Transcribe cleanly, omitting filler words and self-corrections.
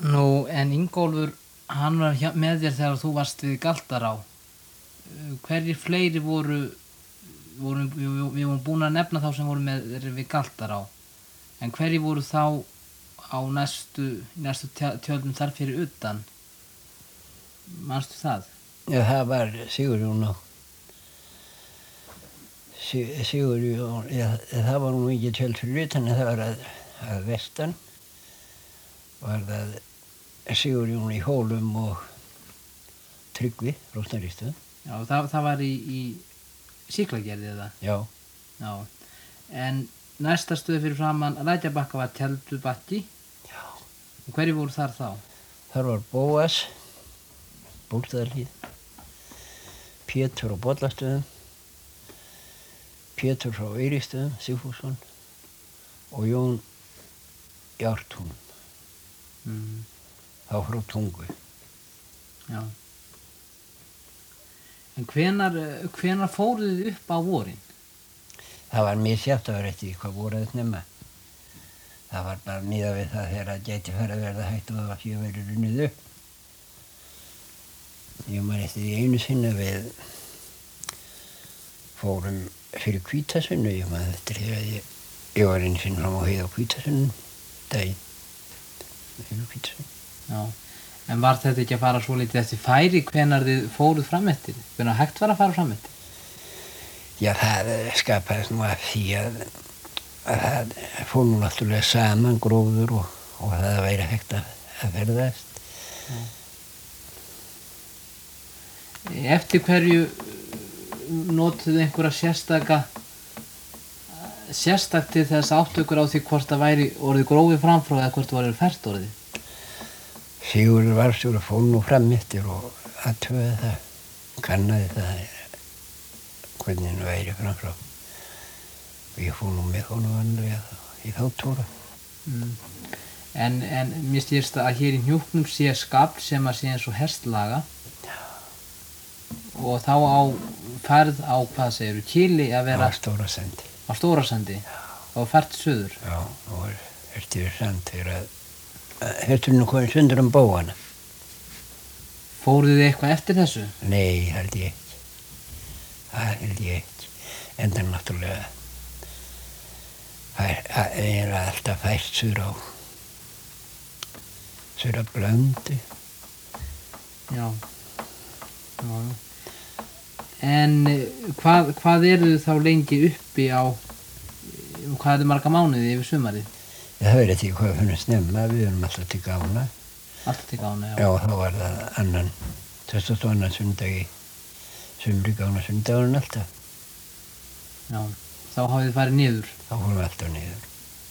Nú, en Ingólfur, hann var með þér þegar þú varst við Galtará. Hverjir fleiri við vorum búin að nefna þá sem voru með þér við Galtará. En hverjir voru þá á næstu tjöldum þar fyrir utan? Manstu það? Já, það var Sigurjón og Sigurjón, það var nú ekki tjöld fyrir utan, en það var að vestan. Var það Sigurjón í Hólum og Tryggvi, Rósnarístöð. Já, það var í Siklagerði eða? Já. Já. En næsta stöð fyrir framan Lækjarbakka var Tjaldubakki. Já. Og hverjir voru þar þá? Þar var Bóas, Bólstaðarhlíð, Pétur á Bollastöðum, Pétur frá Eiríksstöðum, Sigfússon og Jón í Ártúnum. Þá frá Tungu. Já. En hvenær fóruð þið upp á vorin? Það var misjafnt, það var eftir hvað voru að nema. Það var bara miðað við það þegar það gæti fara að verða hægt og það var ekki að vera runnið upp. Ég man eftir því einu sinni við fórum fyrir Hvítasunnu, ég man eftir því að ég var einu sinni fram á heiði á Hvítasunnu daginn. Fyrir Hvítasunnu. Já. En var þetta ekki að fara svolítið eftir færi hvenær þið fóruð fram eftir? Hvenær hægt var að fara fram eftir? Já, það skapaðist nú af því að það fór nú náttúrulega saman gróður og það væri hægt að ferðast. Já. Eftir hverju notuðu einhverja sérstakt til þess áttökur á því hvort það væri orðið grófið framfrá eða hvort það væri fært orðið? Sigurður varstjóri fór nú fram eftir og athugaði það, kannaði það hvernig hann væri framfrá. Og ég fór nú með honum vanlega í þá túra. En mér stýrst að hér í Hnjúknum sé skafl sem að sé eins og hestlaga. Já. Og þá á ferð á, hvað segirðu, Kili að vera... Á Stórasandi. Á Stórasandi? Já. Og ferð suður? Já, og eftir sand þegar að hesturinn komið sundur bóana. Fóruð þið eitthvað eftir þessu? Nei, held ég ekki. Það held ég ekki. Enda náttúrulega það er alltaf fært suður á Blöndu. Já. Já. En hvað eru þið þá lengi uppi á, hvað eru marga mánuði yfir sumarið? Það verið ekki hvað fyrir snemma, við erum alltaf til gána. Alltaf til gána, já. Já, þá var það annan sunnudag í sumri gána sunnudagurinn alltaf. Já, þá hafið þið farið niður? Þá fórum við alltaf niður.